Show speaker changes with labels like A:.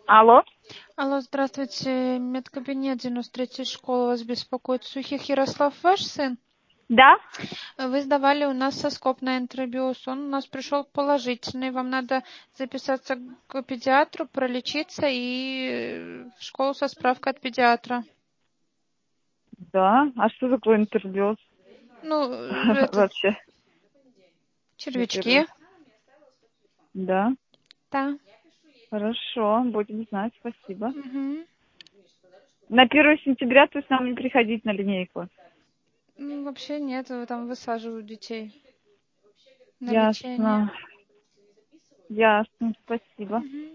A: Алло?
B: Алло, здравствуйте. Медкабинет 93-й школы вас беспокоит. Сухих Ярослав, ваш сын?
A: Да?
B: Вы сдавали у нас соскоб на энтеробиоз. Он у нас пришел положительный. Вам надо записаться к педиатру, пролечиться и в школу со справкой от педиатра.
A: Да. А что такое интербиоз
B: Ну, это
A: вообще? Я первый раз.
B: червячки.
A: Да.
B: Да.
A: Хорошо, будем знать, спасибо.
B: Мгм.
A: На 1 сентября то есть нам не приходить на линейку.
B: Ну, вообще нет, там высаживают детей на лечение.
A: Ясно. Ясно, спасибо.
B: Мгм.